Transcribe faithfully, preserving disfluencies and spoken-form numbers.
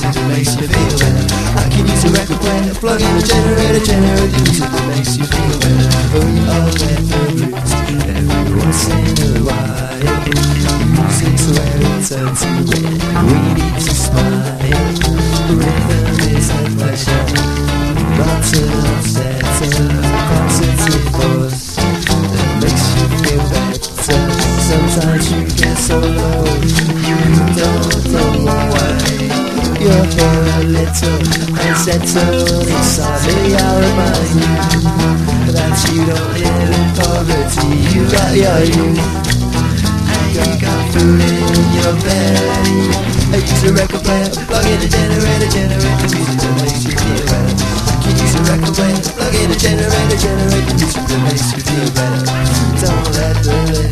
music that makes you feel better. I can use a record player, plug in a generator, generate the music that makes you feel better. Oh, you all get the blues every once in a while. Music's where it turns to red. We need to smile. Rhythm is a pleasure, not an upsetter. Positive voice that makes you feel better. Sometimes you get so low, you don't know why. You're for a little unsettled inside me. I'll remind you that you don't live in poverty. You got your youth, and you got food in your belly. I use a record player, plug in a generator, generate the music that makes you feel better. I can use a record player, plug in a generator, generate the music that makes you feel better. Don't let the